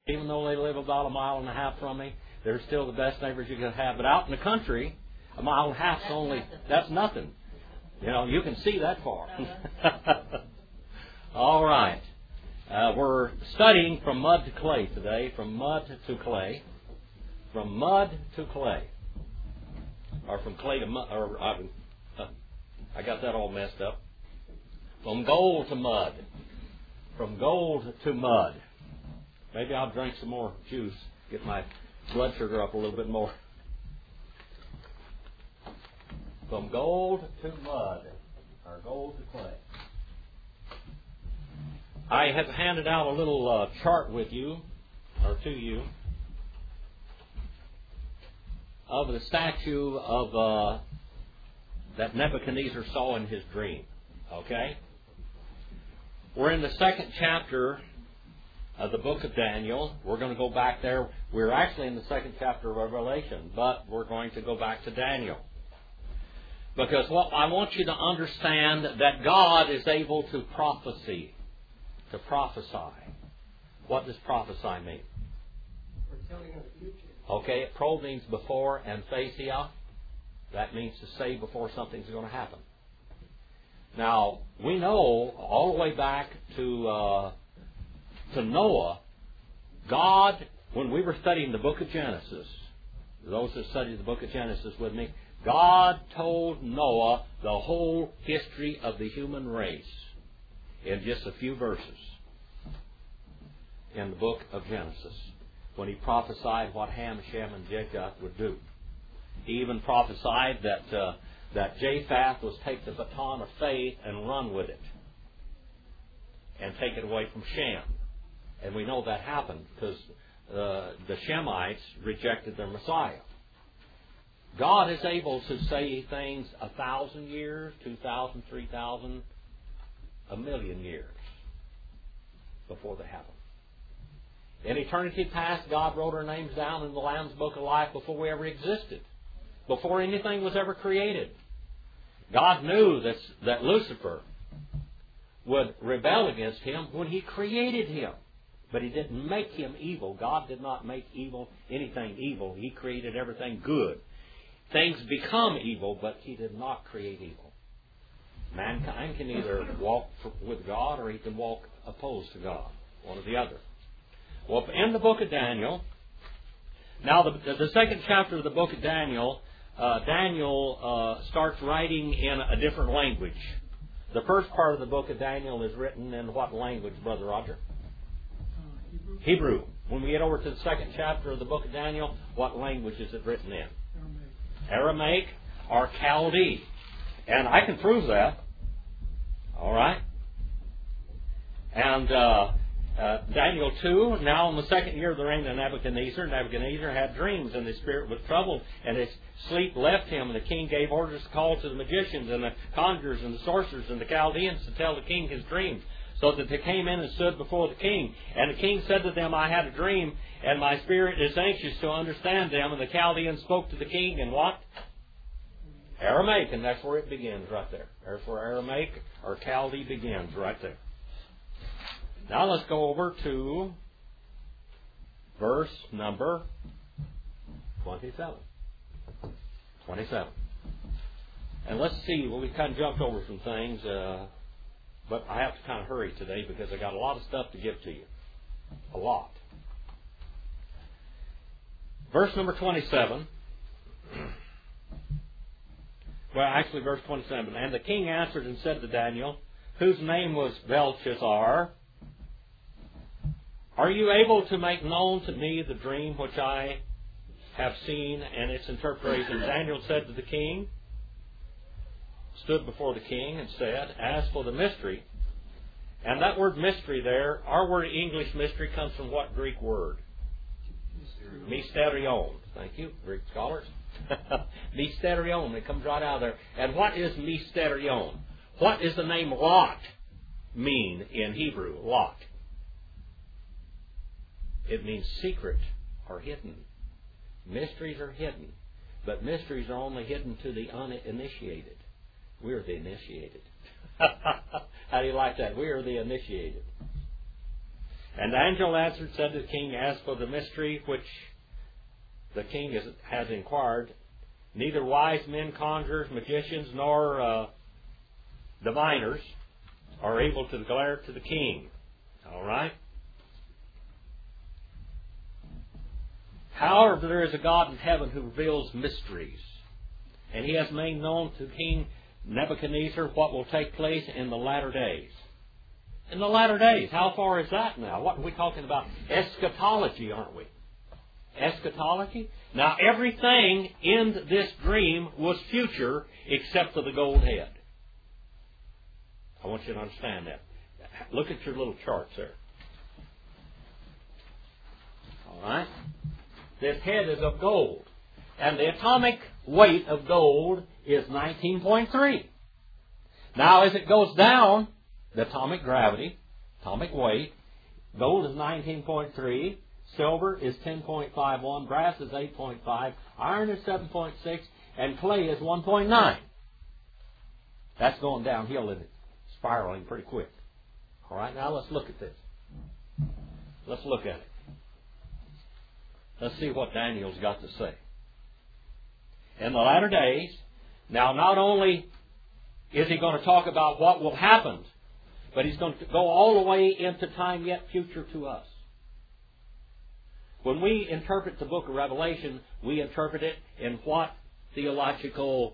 even though they live about a mile and a half from me, they're still the best neighbors you can have. But out in the country, a mile and a half is only, that's nothing. You know, you can see that far. All right. We're studying from mud to clay today, from mud to clay. From mud to clay. Or from clay to mud. I got that all messed up. From gold to mud. From gold to mud. Maybe I'll drink some more juice, get my blood sugar up a little bit more. From gold to mud, or gold to clay. I have handed out a little chart with you, or to you, of the statue of that Nebuchadnezzar saw in his dream. Okay? We're in the second chapter of the book of Daniel. We're going to go back there. We're actually in the second chapter of Revelation, but we're going to go back to Daniel. Because what I want you to understand that God is able to prophesy. To prophesy. What does prophesy mean? Foretelling of the future. Okay, pro means before, and phasia, that means to say before something's going to happen. Now, we know all the way back to Noah, God, when we were studying the book of Genesis, those that studied the book of Genesis with me, God told Noah the whole history of the human race in just a few verses in the book of Genesis, when he prophesied what Ham, Shem, and Japheth would do. He even prophesied that Japheth was take the baton of faith and run with it and take it away from Shem. And we know that happened because the Shemites rejected their Messiah. God is able to say things 1,000 years, 2,000, 3,000, 1,000,000 years before they happen. In eternity past, God wrote our names down in the Lamb's Book of Life before we ever existed, before anything was ever created. God knew that Lucifer would rebel against Him when He created him. But He didn't make him evil. God did not make anything evil. He created everything good. Things become evil, but He did not create evil. Mankind can either walk with God or he can walk opposed to God. One or the other. Well, in the book of Daniel, now the second chapter of the book of Daniel, Daniel starts writing in a different language. The first part of the book of Daniel is written in what language, Brother Roger? Hebrew. When we get over to the second chapter of the book of Daniel, what language is it written in? Aramaic or Chaldee. And I can prove that. All right. And Daniel 2, now in the second year of the reign of Nebuchadnezzar, Nebuchadnezzar had dreams, and his spirit was troubled, and his sleep left him. And the king gave orders to call to the magicians and the conjurers and the sorcerers and the Chaldeans to tell the king his dreams, so that they came in and stood before the king. And the king said to them, I had a dream, and my spirit is anxious to understand them. And the Chaldeans spoke to the king in what? Aramaic, and that's where it begins, right there. There's where Aramaic or Chaldee begins, right there. Now let's go over to verse number 27. 27. And let's see, well, we kind of jumped over some things, but I have to kind of hurry today because I got a lot of stuff to give to you. A lot. Verse number 27. Well, actually, verse 27. And the king answered and said to Daniel, whose name was Belshazzar, are you able to make known to me the dream which I have seen and its interpretation? Daniel said to the king, stood before the king and said, as for the mystery, and that word mystery there, our word English mystery comes from what Greek word? Mysterion. Thank you, Greek scholars. Mysterion. It comes right out of there. And what is mysterion? What does the name Lot mean in Hebrew? Lot. It means secret or hidden. Mysteries are hidden. But mysteries are only hidden to the uninitiated. We're the initiated. How do you like that? We are the initiated. And the angel answered, said to the king, as for the mystery which the king has inquired, neither wise men, conjurers, magicians, nor diviners are able to declare to the king. All right? However, there is a God in heaven who reveals mysteries. And He has made known to King Nebuchadnezzar what will take place in the latter days. In the latter days. How far is that now? What are we talking about? Eschatology, aren't we? Eschatology? Now, everything in this dream was future except for the gold head. I want you to understand that. Look at your little charts there. All right? This head is of gold. And the atomic weight of gold is 19.3. Now, as it goes down, the atomic gravity, atomic weight, gold is 19.3, silver is 10.51, brass is 8.5, iron is 7.6, and clay is 1.9. That's going downhill and spiraling pretty quick. All right, now let's look at this. Let's look at it. Let's see what Daniel's got to say. In the latter days, now not only is he going to talk about what will happen, but he's going to go all the way into time yet future to us. When we interpret the book of Revelation, we interpret it in what theological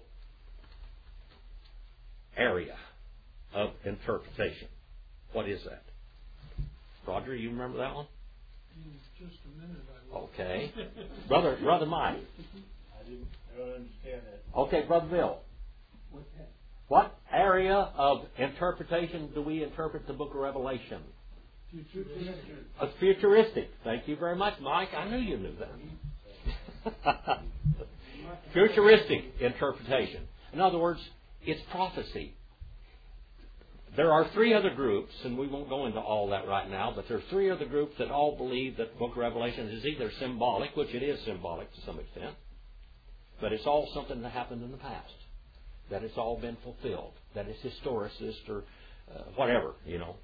area of interpretation? What is that? Roger, you remember that one? Just a minute. I will. Okay. Brother Mike. I don't understand that. Okay, Brother Bill. What area of interpretation do we interpret the book of Revelation? It's futuristic. Thank you very much, Mike. I knew you knew that. Futuristic interpretation. In other words, it's prophecy. There are three other groups, and we won't go into all that right now, but there are three other groups that all believe that the book of Revelation is either symbolic, which it is symbolic to some extent, but it's all something that happened in the past. That it's all been fulfilled. That it's historicist or whatever, you know.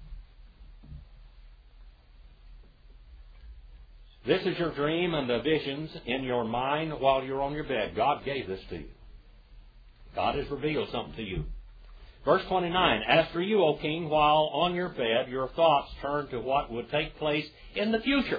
This is your dream and the visions in your mind while you're on your bed. God gave this to you. God has revealed something to you. Verse 29, as for you, O king, while on your bed, your thoughts turn to what would take place in the future.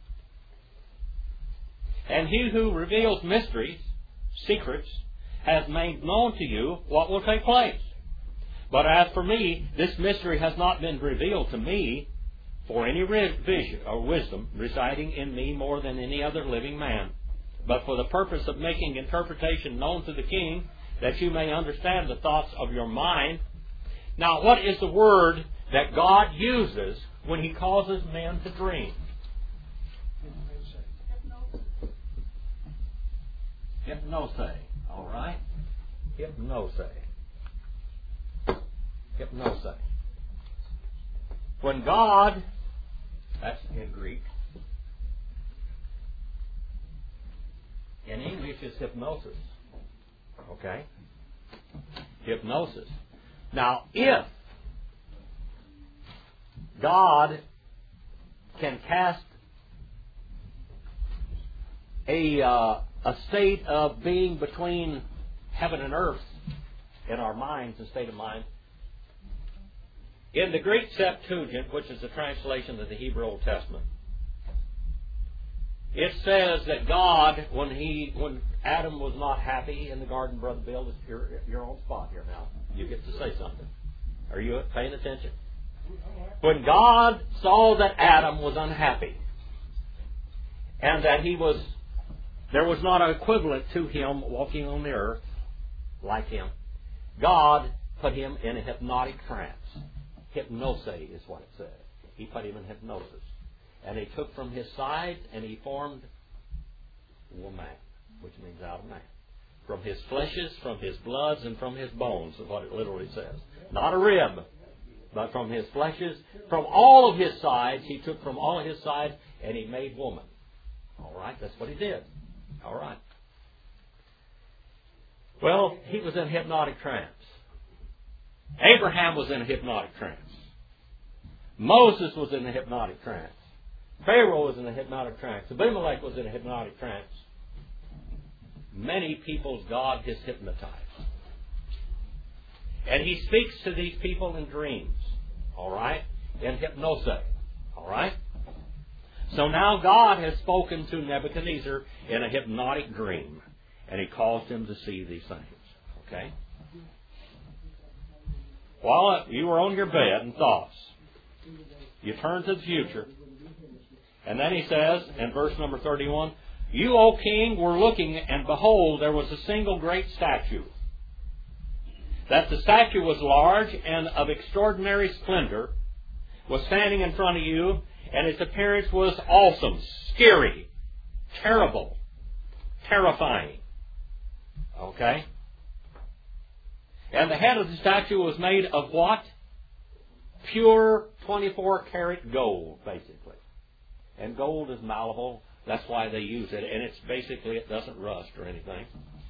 And he who reveals mysteries, secrets, has made known to you what will take place. But as for me, this mystery has not been revealed to me for any vision or wisdom residing in me more than any other living man, but for the purpose of making interpretation known to the king, that you may understand the thoughts of your mind. Now, what is the word that God uses when He causes men to dream? Hypnose. All right? Hypnose. Hypnose. When God, that's in Greek. In English, it's hypnosis. Okay? Hypnosis. Now, if God can cast a state of being between heaven and earth in our minds and state of mind, in the Greek Septuagint, which is the translation of the Hebrew Old Testament, it says that God, when Adam was not happy in the garden, Brother Bill, it's your own spot here now. You get to say something. Are you paying attention? When God saw that Adam was unhappy and that there was not an equivalent to him walking on the earth like him, God put him in a hypnotic trance. Hypnose is what it says. He put him in hypnosis. And He took from his side and He formed woman, which means out of man. From his fleshes, from his bloods, and from his bones, is what it literally says. Not a rib, but from his fleshes. From all of his sides, He took from all of his sides and He made woman. All right, that's what He did. All right. Well, he was in hypnotic trance. Abraham was in a hypnotic trance. Moses was in a hypnotic trance. Pharaoh was in a hypnotic trance. Abimelech was in a hypnotic trance. Many people's God is hypnotized. And he speaks to these people in dreams. All right? In hypnosis. All right? So now God has spoken to Nebuchadnezzar in a hypnotic dream. And he caused him to see these things. Okay? While you were on your bed in thoughts, you turn to the future. And then he says, in verse number 31, "You, O king, were looking, and behold, there was a single great statue. That the statue was large and of extraordinary splendor, was standing in front of you, and its appearance was awesome, scary, terrible, terrifying." Okay? And the head of the statue was made of what? Pure 24-karat gold, basically. And gold is malleable. That's why they use it. And it's basically, it doesn't rust or anything.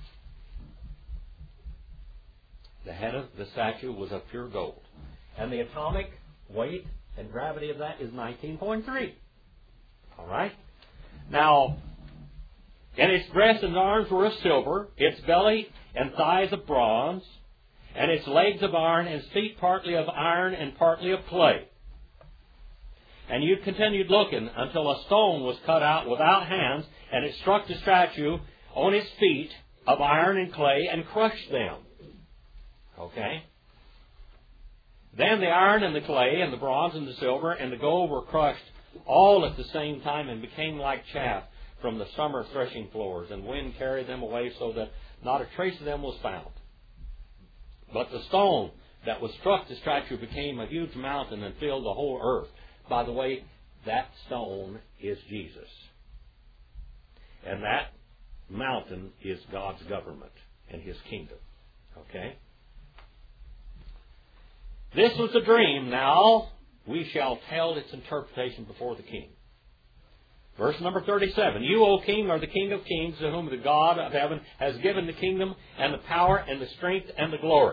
The head of the statue was of pure gold. And the atomic weight and gravity of that is 19.3. All right? Now, and its breast and arms were of silver, its belly and thighs of bronze, and its legs of iron, and its feet partly of iron and partly of clay. And you continued looking until a stone was cut out without hands, and it struck the statue on its feet of iron and clay and crushed them. Okay? Then the iron and the clay and the bronze and the silver and the gold were crushed all at the same time and became like chaff from the summer threshing floors, and wind carried them away so that not a trace of them was found. But the stone that was struck the statue became a huge mountain and filled the whole earth. By the way, that stone is Jesus. And that mountain is God's government and His kingdom. Okay? This was a dream. Now we shall tell its interpretation before the king. Verse number 37. "You, O king, are the king of kings, to whom the God of heaven has given the kingdom and the power and the strength and the glory.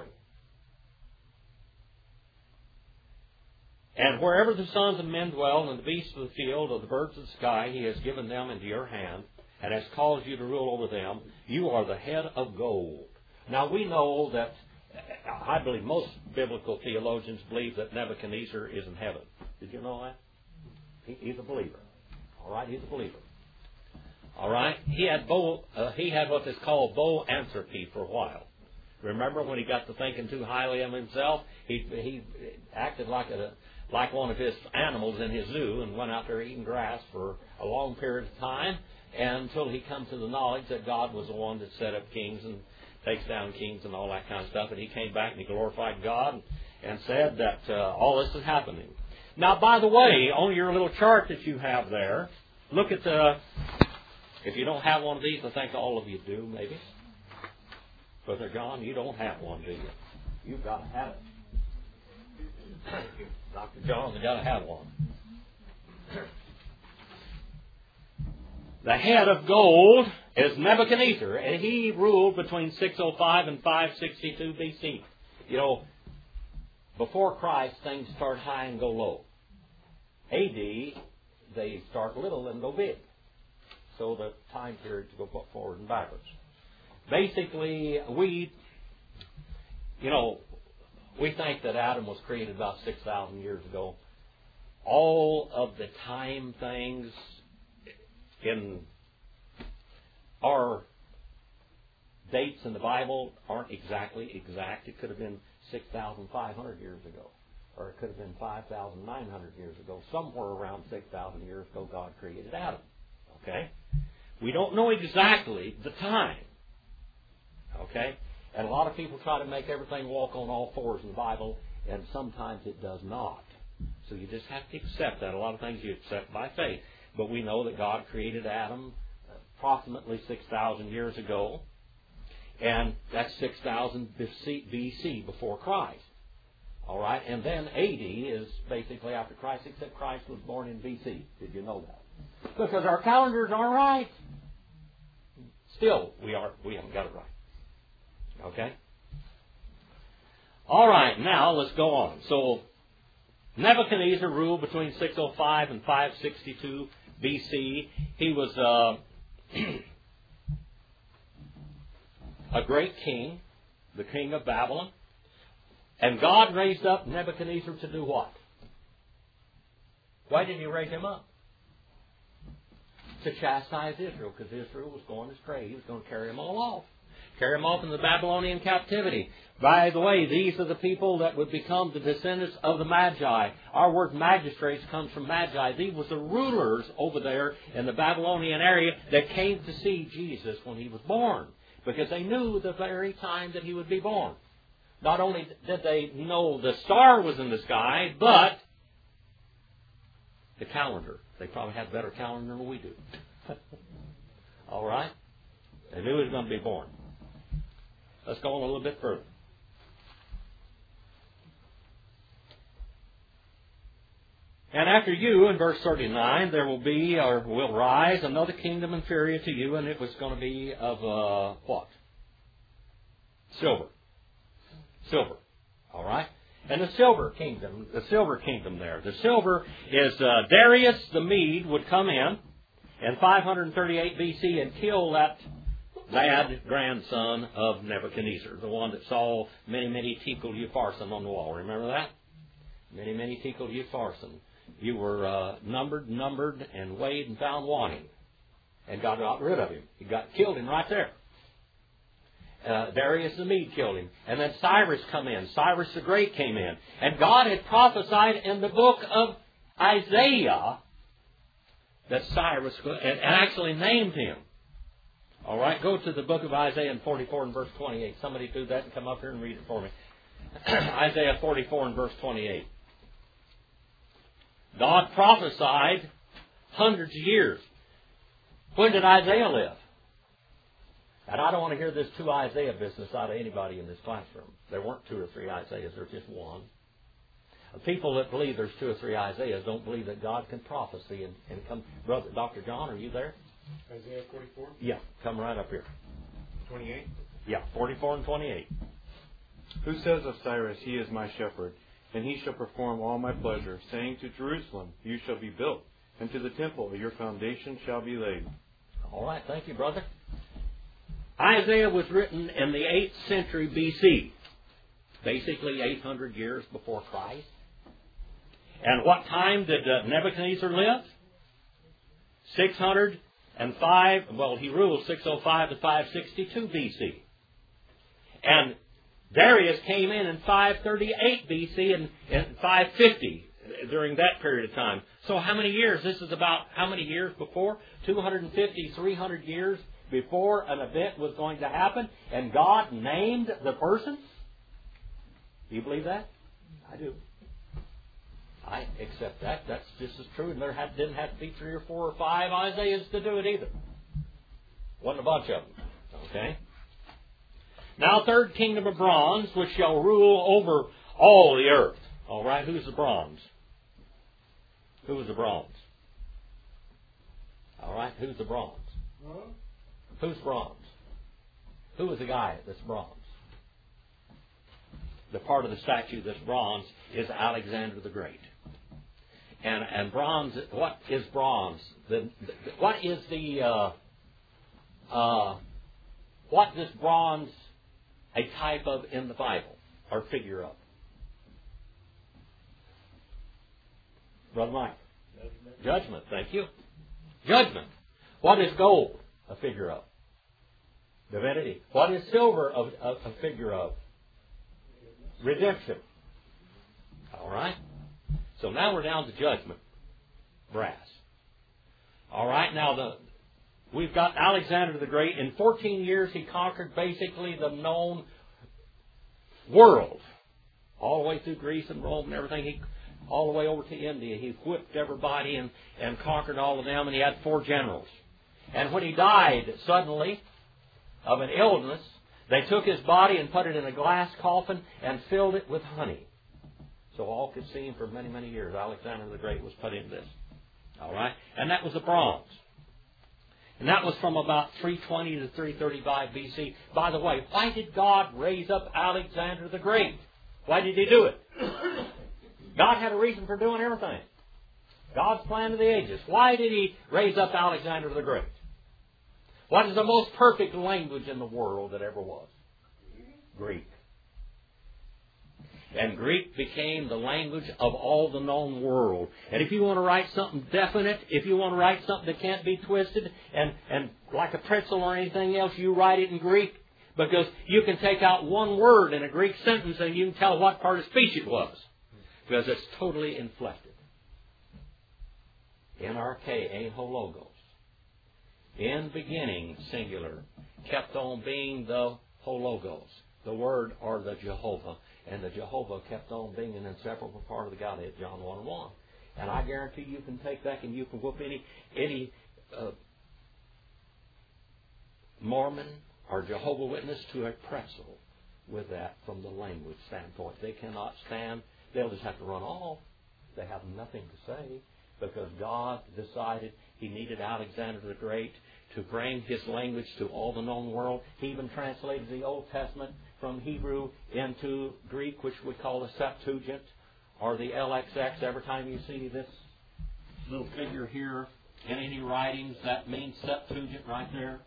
And wherever the sons of men dwell, and the beasts of the field, or the birds of the sky, He has given them into your hand, and has caused you to rule over them. You are the head of gold." Now we know that, I believe most biblical theologians believe that Nebuchadnezzar is in heaven. Did you know that? He's a believer. All right, he's a believer. All right, he had what is called boanthropy for a while. Remember when he got to thinking too highly of himself, he acted like one of his animals in his zoo and went out there eating grass for a long period of time, until he come to the knowledge that God was the one that set up kings and takes down kings and all that kind of stuff. And he came back and he glorified God and said that all this is happening. Now, by the way, on your little chart that you have there, look at if you don't have one of these, I think all of you do, maybe. Brother John, you don't have one, do you? You've got to have it. Dr. John, you've got to have one. The head of gold is Nebuchadnezzar, and he ruled between 605 and 562 BC. You know, before Christ, things start high and go low. AD, they start little and go big. So the time periods go forward and backwards. Basically, we think that Adam was created about 6,000 years ago. All of the time things in our dates in the Bible aren't exactly exact. It could have been 6,500 years ago, or it could have been 5,900 years ago. Somewhere around 6,000 years ago, God created Adam. Okay? We don't know exactly the time. Okay? And a lot of people try to make everything walk on all fours in the Bible, and sometimes it does not. So you just have to accept that. A lot of things you accept by faith. But we know that God created Adam approximately 6,000 years ago, and that's 6,000 BC, before Christ. All right? And then AD is basically after Christ, except Christ was born in BC. Did you know that? Because our calendars aren't right. Still, we haven't got it right. Okay? All right, now let's go on. So, Nebuchadnezzar ruled between 605 and 562 BC. He was a great king, the king of Babylon. And God raised up Nebuchadnezzar to do what? Why did He raise him up? To chastise Israel, because Israel was going astray. He was going to carry them all off. Carry them off in the Babylonian captivity. By the way, these are the people that would become the descendants of the Magi. Our word magistrates comes from Magi. These were the rulers over there in the Babylonian area that came to see Jesus when He was born, because they knew the very time that He would be born. Not only did they know the star was in the sky, but the calendar. They probably had a better calendar than we do. All right? They knew He was going to be born. Let's go on a little bit further. And after you, in verse 39, there will be, or will rise, another kingdom inferior to you, and it was going to be of what? Silver. Silver. All right? And the silver kingdom there. The silver is Darius the Mede would come in 538 BC and kill that bad grandson of Nebuchadnezzar, the one that saw many Tekel Upharsin on the wall. Remember that? Many Tekel Upharsin. You were numbered, and weighed and found wanting. And God got rid of him. He killed him right there. Darius the Mede killed him. And then Cyrus come in. Cyrus the Great came in. And God had prophesied in the book of Isaiah that Cyrus, and actually named him. All right, go to the book of Isaiah in 44 and verse 28. Somebody do that and come up here and read it for me. Isaiah 44 and verse 28. God prophesied hundreds of years. When did Isaiah live? And I don't want to hear this two Isaiah business out of anybody in this classroom. There weren't two or three Isaiahs, there's just one. People that believe there's two or three Isaiahs don't believe that God can prophesy and come. Brother, Dr. John, are you there? Isaiah 44? Yeah, come right up here. 28? Yeah, 44 and 28. Who says of Cyrus, He is my shepherd, and he shall perform all my pleasure, saying to Jerusalem, you shall be built, and to the temple your foundation shall be laid. All right, thank you, brother. Isaiah was written in the 8th century BC, basically 800 years before Christ. And what time did Nebuchadnezzar live? 605, well, he ruled 605 to 562 BC. And Darius came in 538 BC and 550 during that period of time. So how many years? This is about how many years before? 250, 300 years before an event was going to happen. And God named the person. Do you believe that? I do. I accept that. That's just as true. And there didn't have to be 3 or 4 or 5 Isaiahs to do it either. Wasn't a bunch of them. Okay? Now, third kingdom of bronze, which shall rule over all the earth. All right, who's the bronze? Who is the bronze? All right, who's the bronze? Who's bronze? Who is the guy that's bronze? The part of the statue that's bronze is Alexander the Great. And bronze, what is bronze? What is what does bronze a type of in the Bible or figure of? Brother Mike. Judgment, thank you. Judgment. What is gold a figure of? Divinity. What is silver a figure of? Redemption. All right. So now we're down to judgment. Brass. All right. Now we've got Alexander the Great. In 14 years, he conquered basically the known world, all the way through Greece and Rome and everything. All the way over to India. He whipped everybody and conquered all of them. And he had 4 generals. And when he died suddenly of an illness, they took his body and put it in a glass coffin and filled it with honey. So all could see him for many years. Alexander the Great was put in this. All right? And that was the bronze. And that was from about 320 to 335 BC. By the way, why did God raise up Alexander the Great? Why did He do it? God had a reason for doing everything. God's plan of the ages. Why did He raise up Alexander the Great? What is the most perfect language in the world that ever was? Greek. And Greek became the language of all the known world. And if you want to write something definite, if you want to write something that can't be twisted and like a pretzel or anything else, you write it in Greek, because you can take out one word in a Greek sentence and you can tell what part of speech it was, because it's totally inflected. NRK, ahologos. In beginning, singular, kept on being the hologos, the Word or the Jehovah. And the Jehovah kept on being an inseparable part of the Godhead, John 1:1. And I guarantee you can take that and you can whoop any Mormon or Jehovah Witness to a pretzel with that from the language standpoint. They cannot stand. They'll just have to run off. They have nothing to say, because God decided He needed Alexander the Great to bring His language to all the known world. He even translated the Old Testament from Hebrew into Greek, which we call the Septuagint, or the LXX. Every time you see this little figure here in any writings, that means Septuagint right there.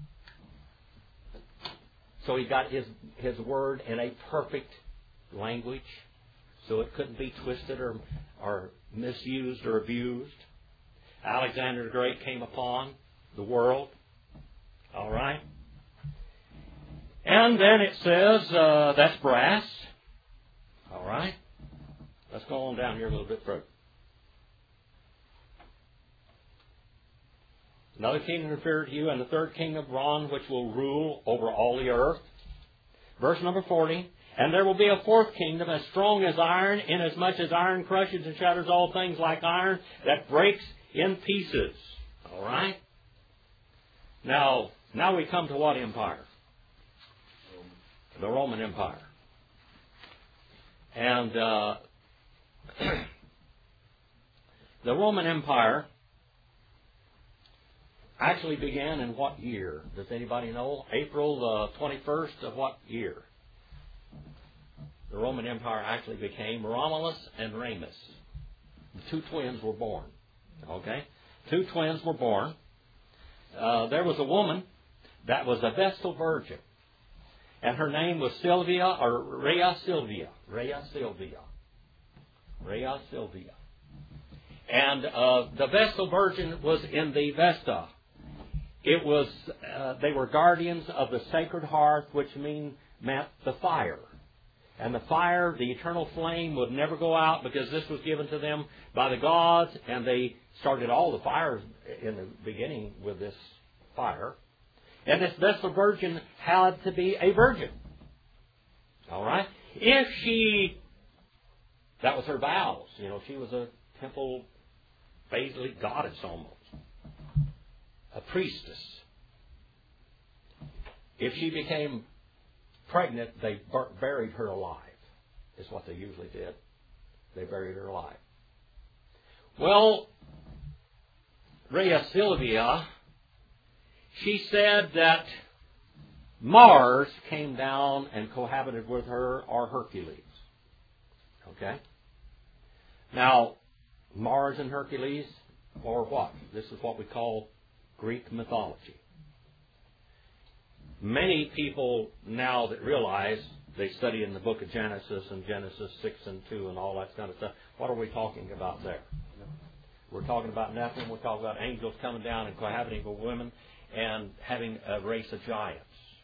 So He got His Word in a perfect language, so it couldn't be twisted or misused or abused. Alexander the Great came upon the world. All right? And then it says, that's brass. All right? Let's go on down here a little bit further. Another kingdom appeared to you, and the third king of bronze, which will rule over all the earth. Verse number 40. And there will be a fourth kingdom, as strong as iron, inasmuch as iron crushes and shatters all things like iron, that breaks in pieces. All right? Now we come to what empire? The Roman Empire. And the Roman Empire actually began in what year? Does anybody know? April 21st of what year? The Roman Empire actually became Romulus and Remus. The two twins were born. Okay? Two twins were born. There was a woman that was a Vestal Virgin. And her name was Sylvia, or Rhea Silvia. Rhea Silvia. Rhea Silvia. And the Vestal Virgin was in the Vesta. It was, they were guardians of the sacred hearth, which meant the fire. And the fire, the eternal flame, would never go out, because this was given to them by the gods, and they started all the fires in the beginning with this fire. And this Vestal Virgin had to be a virgin. All right? If she, that was her vows. You know, she was a temple, basically goddess almost. A priestess. If she became pregnant, they buried her alive, is what they usually did. They buried her alive. Well, Rhea Silvia, she said that Mars came down and cohabited with her, or Hercules. Okay? Now, Mars and Hercules, or what? This is what we call Greek mythology. Many people now that realize, they study in the book of Genesis and Genesis 6 and 2 and all that kind of stuff. What are we talking about there? We're talking about Nephilim. We're talking about angels coming down and cohabiting with women and having a race of giants.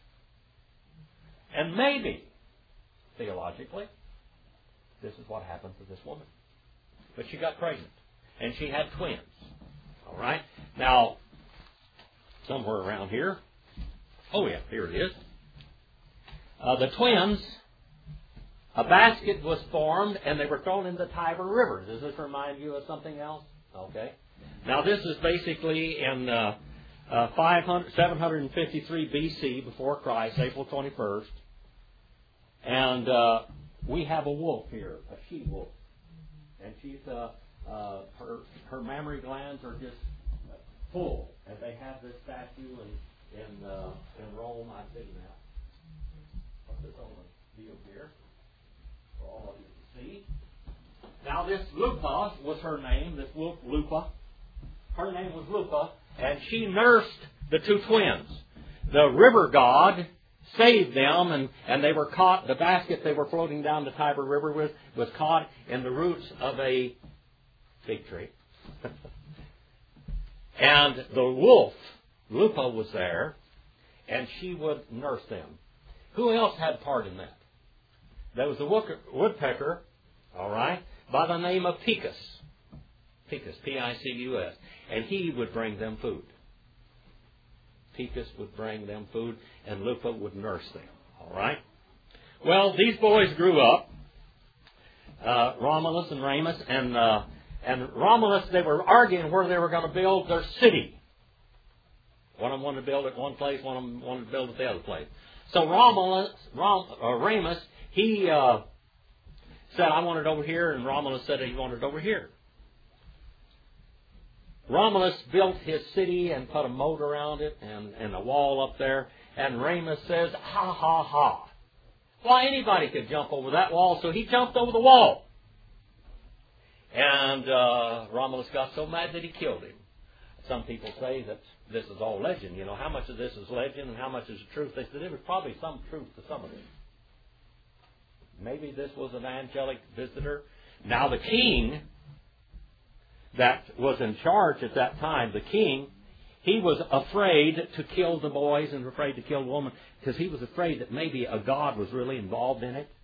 And maybe, theologically, this is what happened to this woman. But she got pregnant. And she had twins. All right? Now, somewhere around here. Oh, yeah, here it is. The twins, a basket was formed, and they were thrown in the Tiber River. Does this remind you of something else? Okay. Now, this is basically in 753 BC, before Christ, April 21st. And we have a wolf here, a she-wolf. And she's her mammary glands are just full. And they have this statue in Rome. I've seen that. Put this on the view here for all of you to see. Now this Lupa was her name, this wolf Lupa. Her name was Lupa, and she nursed the two twins. The river god saved them, and they were caught, the basket they were floating down the Tiber River with was caught in the roots of a fig tree. And the wolf, Lupa, was there, and she would nurse them. Who else had part in that? There was a woodpecker, all right, by the name of Picus. Picus, P-I-C-U-S. And he would bring them food. Picus would bring them food, and Lupa would nurse them. All right? Well, these boys grew up, Romulus and Remus, and Romulus, they were arguing where they were going to build their city. One of them wanted to build at one place, one of them wanted to build at the other place. So Remus, he said, I want it over here, and Romulus said he wanted it over here. Romulus built his city and put a moat around it and a wall up there, and Remus says, ha, ha, ha. Why, anybody could jump over that wall, so he jumped over the wall. And Romulus got so mad that he killed him. Some people say that this is all legend. You know, how much of this is legend and how much is the truth? They said there was probably some truth to some of it. Maybe this was an angelic visitor. Now the king that was in charge at that time, the king, he was afraid to kill the boys and afraid to kill the woman because he was afraid that maybe a god was really involved in it.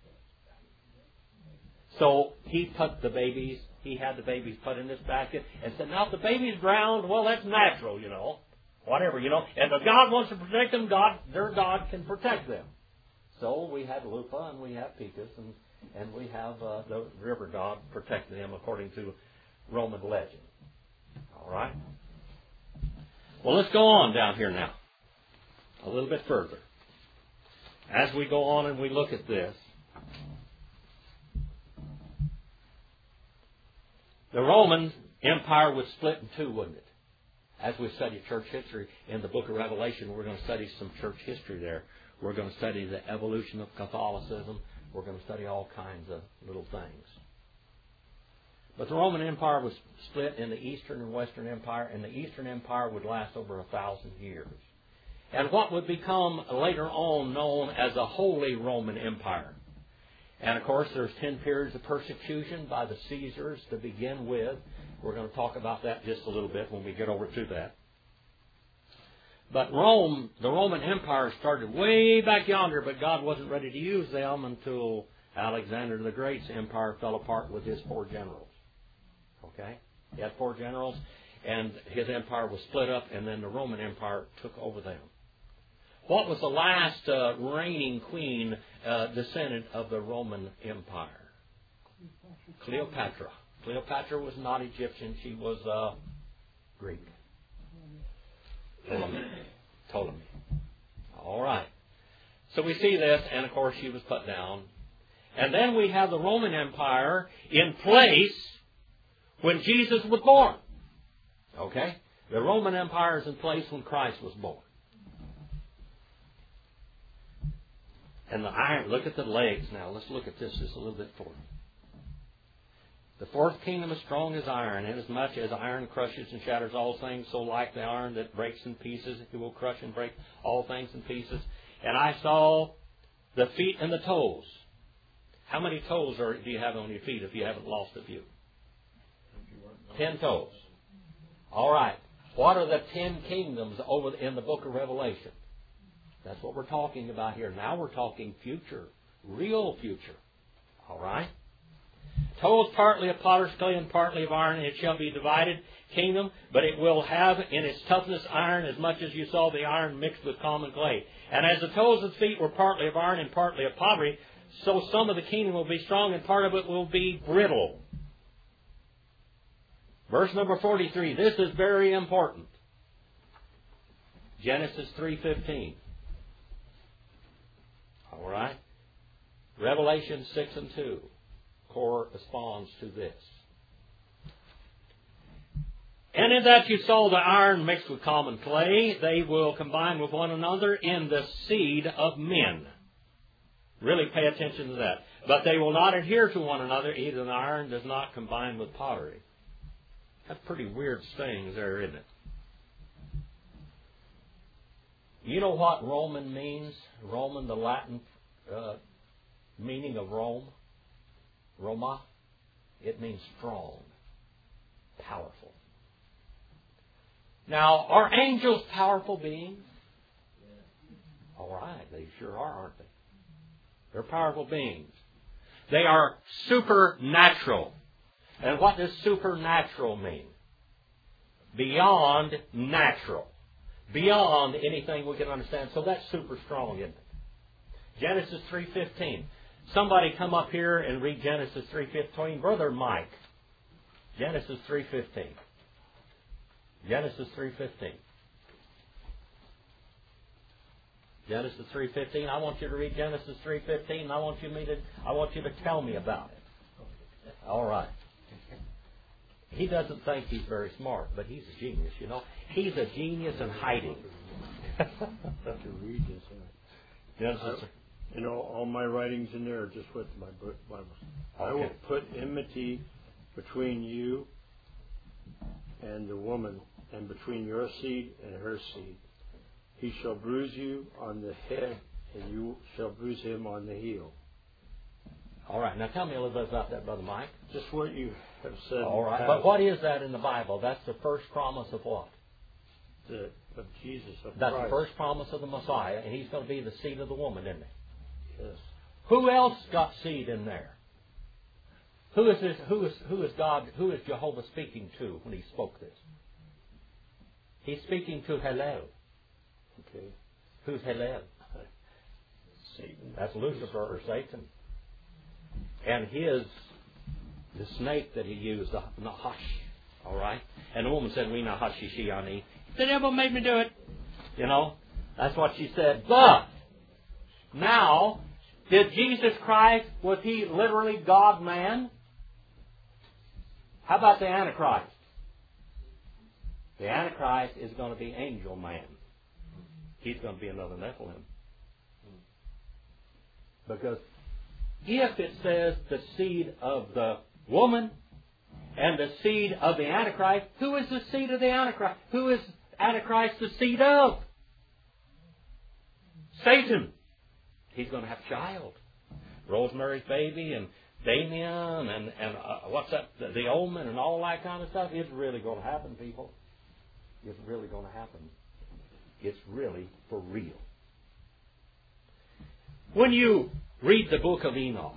So he put the babies, he had the babies put in this basket and said, now if the baby's drowned, well, that's natural, you know. Whatever, you know. And if God wants to protect them, their God can protect them. So we have Lupa and we have Picus and we have the river god protecting them according to Roman legend. All right? Well, let's go on down here now. A little bit further. As we go on and we look at this, the Roman Empire was split in two, wouldn't it? As we study church history in the book of Revelation, we're going to study some church history there. We're going to study the evolution of Catholicism. We're going to study all kinds of little things. But the Roman Empire was split in the Eastern and Western Empire, and the Eastern Empire would last over 1,000 years. And what would become later on known as the Holy Roman Empire. And of course, there's 10 periods of persecution by the Caesars to begin with. We're going to talk about that just a little bit when we get over to that. But Rome, the Roman Empire started way back yonder, but God wasn't ready to use them until Alexander the Great's empire fell apart with his 4 generals. Okay? He had 4 generals, and his empire was split up, and then the Roman Empire took over them. What was the last reigning queen descendant of the Roman Empire? Cleopatra. Cleopatra was not Egyptian. She was Greek. Ptolemy. All right. So we see this, and of course she was put down. And then we have the Roman Empire in place when Jesus was born. Okay? The Roman Empire is in place when Christ was born. And the iron, look at the legs now. Let's look at this just a little bit further. The 4th kingdom is strong as iron, inasmuch as iron crushes and shatters all things, so like the iron that breaks in pieces, it will crush and break all things in pieces. And I saw the feet and the toes. How many toes do you have on your feet if you haven't lost a few? 10 toes. All right. What are the 10 kingdoms over in the book of Revelation? That's what we're talking about here. Now we're talking future, real future. All right? Toes partly of potter's clay and partly of iron, and it shall be divided kingdom, but it will have in its toughness iron as much as you saw the iron mixed with common clay. And as the toes of the feet were partly of iron and partly of pottery, so some of the kingdom will be strong and part of it will be brittle. Verse number 43. This is very important. Genesis 3:15. All right? Revelation 6:2 corresponds to this. And in that you saw the iron mixed with common clay, they will combine with one another in the seed of men. Really pay attention to that. But they will not adhere to one another, even the iron does not combine with pottery. That's pretty weird sayings there, isn't it? You know what Roman means? Roman, the Latin meaning of Rome. Roma. It means strong, powerful. Now, are angels powerful beings? All right, they sure are, aren't they? They're powerful beings. They are supernatural. And what does supernatural mean? Beyond natural. Beyond anything we can understand. So that's super strong, isn't it? Genesis 3:15. Somebody come up here and read Genesis 3:15. Brother Mike. Genesis 3:15. Genesis 3:15. Genesis 3:15. I want you to read Genesis 3:15. And I want you to tell me about it. All right. He doesn't think he's very smart, but he's a genius, you know. He's a genius in hiding. To read this. Genesis. You know, all my writings in there are just what my Bible says. I will put enmity between you and the woman, and between your seed and her seed. He shall bruise you on the head, and you shall bruise him on the heel. All right. Now tell me a little bit about that, Brother Mike. Just what you have said. All right. But what is that in the Bible? That's the first promise of what? Of Jesus, of That's Christ. the first promise of the Messiah, and he's going to be the seed of the woman, isn't he? Yes. Who else got seed in there? Who is this? Who is God? Who is Jehovah speaking to when he spoke this? He's speaking to Hillel. Okay. Who's Hillel? Satan. That's Lucifer or Satan. And the snake that he used, the Nahash. All right? And the woman said, "We Nahashi Shiani." The devil made me do it. You know? That's what she said. But now, did Jesus Christ, was he literally God-man? How about the Antichrist? The Antichrist is going to be angel-man. He's going to be another Nephilim. Because if it says the seed of the woman and the seed of the Antichrist, who is the seed of the Antichrist? Who is Antichrist the seed of? Satan. He's going to have a child. Rosemary's Baby and Damien and what's that? The Omen and all that kind of stuff. It's really going to happen, people. It's really going to happen. It's really for real. When you read the book of Enoch,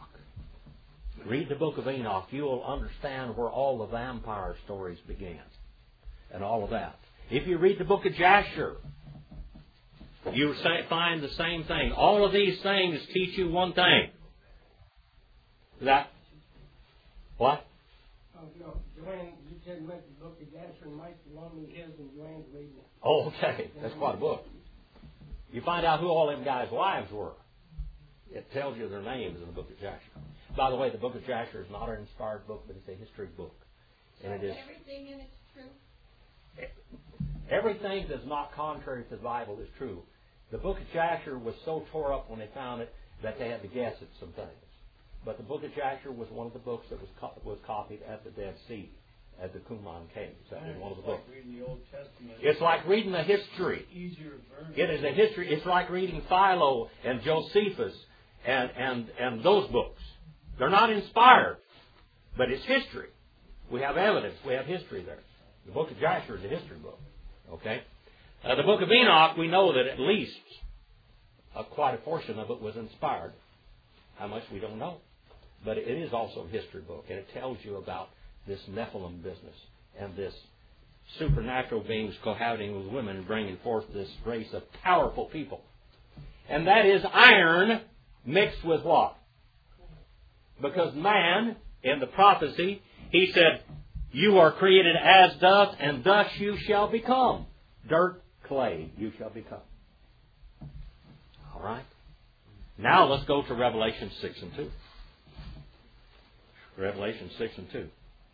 you will understand where all the vampire stories began and all of that. If you read the book of Jasher, you find the same thing. All of these things teach you one thing. That, what? No, Joanne, you said went to the book of Jasher, and Mike's loaning his, and Joanne's reading it. Oh, okay. That's quite a book. You find out who all them guys' wives were. It tells you their names in the book of Jasher. By the way, the book of Jasher is not an inspired book, but it's a history book. And it is everything in it's true? Everything that's not contrary to the Bible is true. The book of Jasher was so tore up when they found it that they had to guess at some things. But the book of Jasher was one of the books that was copied at the Dead Sea, at the Qumran Caves. That was one of the books. Reading the Old Testament. It's like reading a history. Easier version. It is a history. It's like reading Philo and Josephus and those books. They're not inspired, but it's history. We have evidence. We have history there. The book of Jasher is a history book. Okay? The book of Enoch, we know that at least quite a portion of it was inspired. How much, we don't know. But it is also a history book, and it tells you about this Nephilim business and this supernatural beings cohabiting with women and bringing forth this race of powerful people. And that is iron mixed with what? Because man, in the prophecy, he said, "You are created as dust, and thus you shall become. Dirt, clay, you shall become." All right? Now let's go to Revelation 6 and 2. Revelation 6 and 2.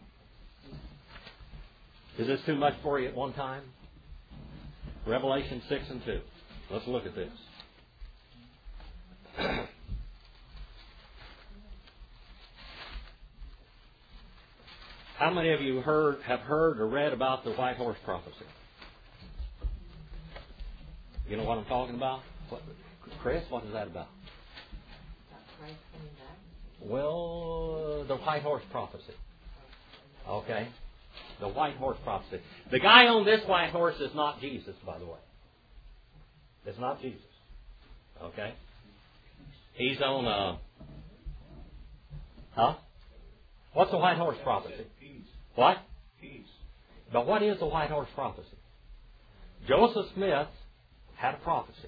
Is this too much for you at one time? Revelation 6 and 2. Let's look at this. How many of you have heard or read about the white horse prophecy? You know what I'm talking about? Chris, what is that about? Christ coming back? Well, the white horse prophecy. Okay? The white horse prophecy. The guy on this white horse is not Jesus, by the way. It's not Jesus. Okay? He's on Huh? What's the white horse prophecy? What? Peace. But what is the white horse prophecy? Joseph Smith had a prophecy.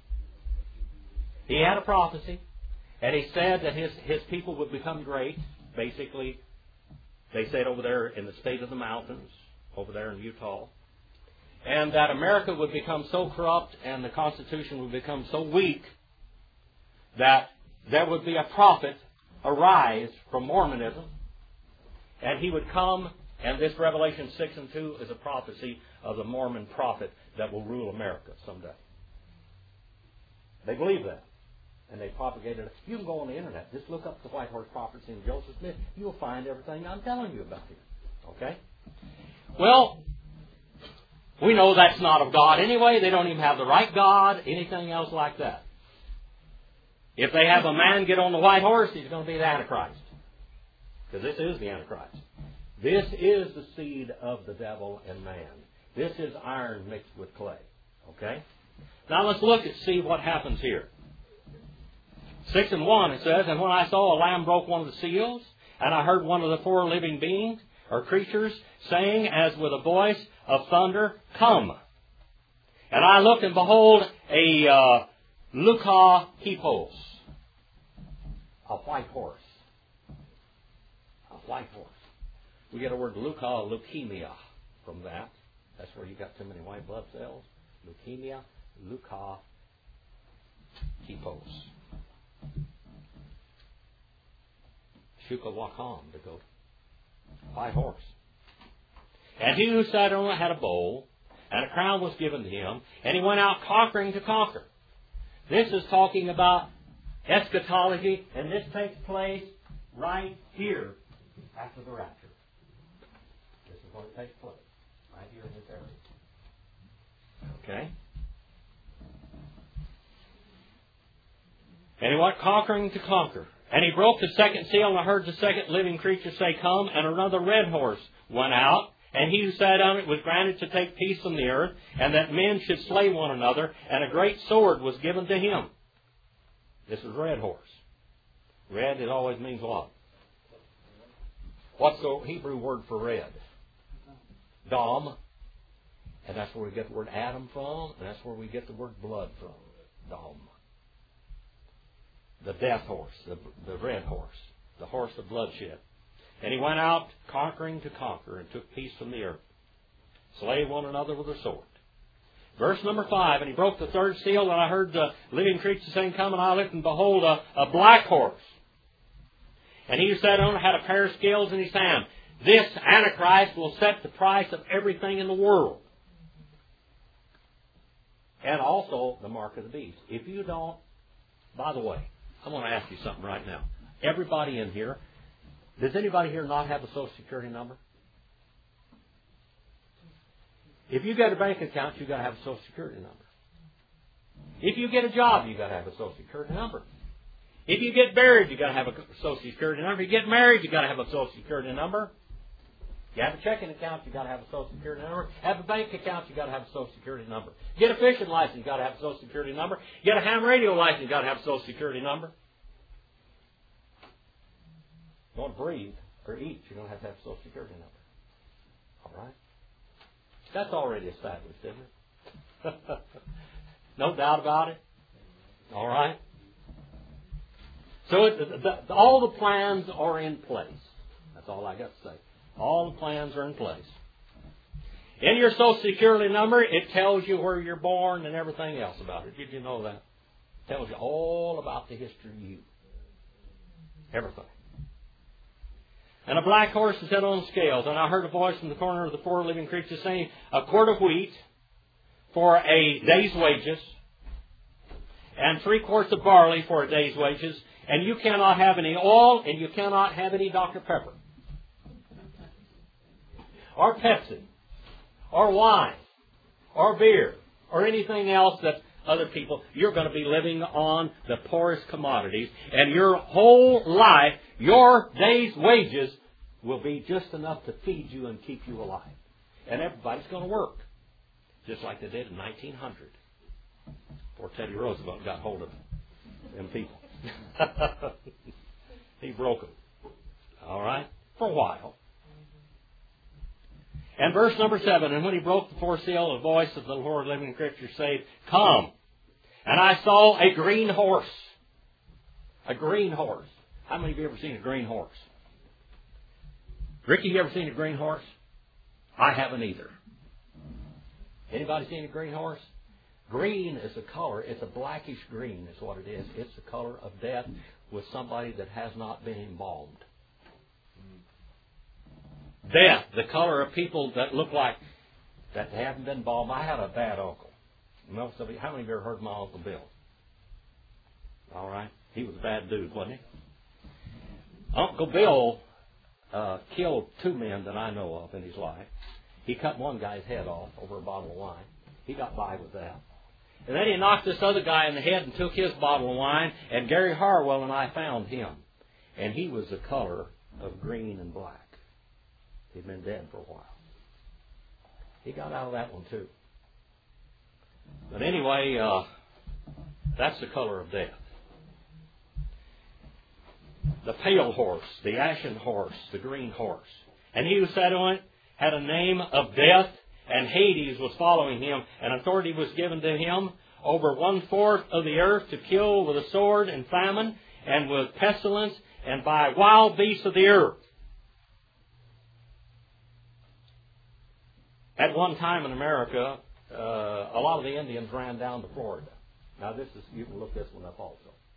He had a prophecy, and he said that his people would become great. Basically, they said over there in the state of the mountains, over there in Utah, and that America would become so corrupt and the Constitution would become so weak that there would be a prophet arise from Mormonism, and he would come, and this Revelation 6:2 is a prophecy of the Mormon prophet that will rule America someday. They believe that, and they propagated it. You can go on the internet, just look up the white horse prophecy in Joseph Smith. You'll find everything I'm telling you about here. Okay? Well, we know that's not of God anyway. They don't even have the right God, anything else like that. If they have a man get on the white horse, he's going to be the Antichrist. Because this is the Antichrist. This is the seed of the devil in man. This is iron mixed with clay. Okay? Now let's look and see what happens here. 6:1 it says, "And when I saw, a lamb broke one of the seals, and I heard one of the 4 living beings, or creatures, saying as with a voice of thunder, 'Come.' And I looked, and behold, a leukohippos, a white horse. A white horse. We get a word leukemia from that. That's where you got too many white blood cells. Leukemia, leukohippos. Shukawakam, to go. White horse. And he who sat on it had a bowl, and a crown was given to him, and he went out conquering to conquer." This is talking about eschatology, and this takes place right here after the rapture. This is what takes place, right here in this area. Okay? And he went conquering to conquer. And he broke the second seal, and I heard the second living creature say, "Come," and another red horse went out, and he who sat on it was granted to take peace from the earth, and that men should slay one another, and a great sword was given to him. This is red horse. Red, it always means what? What's the Hebrew word for red? Dam. And that's where we get the word Adam from, and that's where we get the word blood from. Dam. The death horse, the red horse, the horse of bloodshed. And he went out conquering to conquer, and took peace from the earth. Slay one another with a sword. Verse number 5, "And he broke the third seal, and I heard the living creature saying, 'Come,' and I looked, and behold, a black horse. And he who sat on it had a pair of scales in his hand." This Antichrist will set the price of everything in the world. And also the mark of the beast. If you don't, by the way, I'm going to ask you something right now. Everybody in here, does anybody here not have a Social Security number? If you get a bank account, you've got to have a Social Security number. If you get a job, you've got to have a Social Security number. If you get married, you've got to have a Social Security number. If you get married, you've got to have a Social Security number. You have a checking account, you've got to have a Social Security number. Have a bank account, you've got to have a Social Security number. Get a fishing license, you've got to have a Social Security number. Get a ham radio license, you've got to have a Social Security number. You want to breathe or eat, you're going to have a Social Security number. All right? That's already established, isn't it? No doubt about it. All right? So all the plans are in place. That's all I got to say. All the plans are in place. In your Social Security number, it tells you where you're born and everything else about it. Did you know that? It tells you all about the history of you. Everything. And a black horse is set on scales. And I heard a voice from the corner of the 4 living creatures saying, "A quart of wheat for a day's wages, and 3 quarts of barley for a day's wages, and you cannot have any oil, and you cannot have any Dr. Pepper." or Pepsi, or wine, or beer, or anything else that other people, you're going to be living on the poorest commodities, and your whole life, your day's wages will be just enough to feed you and keep you alive. And everybody's going to work, just like they did in 1900, before Teddy Roosevelt got hold of them people. He broke them. All right? For a while. And verse number 7, and when he broke the fourth seal, the voice of the Lord living Scripture said, Come. And I saw a green horse. A green horse. How many of you ever seen a green horse? Ricky, you ever seen a green horse? I haven't either. Anybody seen a green horse? Green is a color. It's a blackish green is what it is. It's the color of death with somebody that has not been embalmed. Death, the color of people that look like that they haven't been embalmed. I had a bad uncle. Most of you, how many of you ever heard of my Uncle Bill? All right. He was a bad dude, wasn't he? Uncle Bill killed 2 men that I know of in his life. He cut one guy's head off over a bottle of wine. He got by with that. And then he knocked this other guy in the head and took his bottle of wine, and Gary Harwell and I found him. And he was the color of green and black. He'd been dead for a while. He got out of that one too. But anyway, that's the color of death. The pale horse, the ashen horse, the green horse. And he who sat on it had a name of death, and Hades was following him, and authority was given to him over 1/4 of the earth to kill with a sword and famine, and with pestilence, and by wild beasts of the earth. At one time in America, a lot of the Indians ran down to Florida. Now this is, you can look this one up also.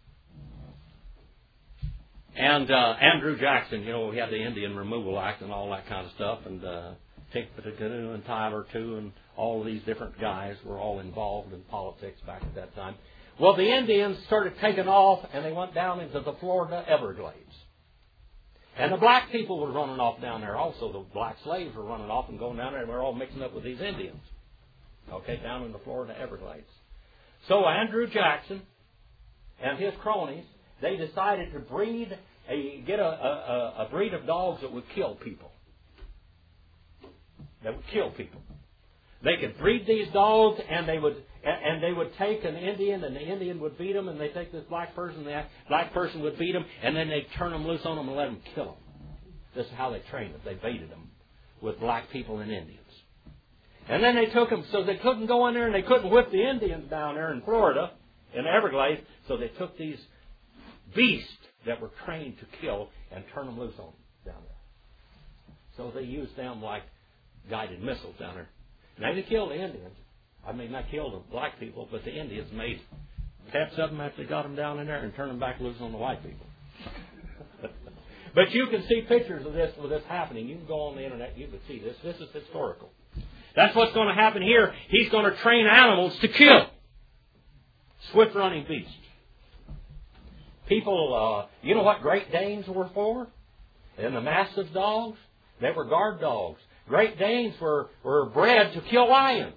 And Andrew Jackson, we had the Indian Removal Act and all that kind of stuff, and Tippecanoe and Tyler too, and all of these different guys were all involved in politics back at that time. Well, the Indians started taking off, and they went down into the Florida Everglades. And the black people were running off down there also. The black slaves were running off and going down there, and we were all mixing up with these Indians. Okay, down in the Florida Everglades. So Andrew Jackson and his cronies, they decided to get a breed of dogs that would kill people. That would kill people. They could breed these dogs, and they would take an Indian, and the Indian would beat them, and they take this black person, the black person would beat them, and then they'd turn them loose on them and let them kill them. This is how they trained them. They baited them with black people and Indians. And then they took them, so they couldn't go in there, and they couldn't whip the Indians down there in Florida, in the Everglades, so they took these beasts that were trained to kill and turn them loose on them down there. So they used them like guided missiles down there. Now they killed the Indians. I mean, not killed the black people, but the Indians made pets of them after they got them down in there and turned them back loose on the white people. But you can see pictures of this with this happening. You can go on the internet, you can see this. This is historical. That's what's going to happen here. He's going to train animals to kill. Swift running beasts. People, you know what Great Danes were for? And the Mastiff dogs? They were guard dogs. Great Danes were bred to kill lions.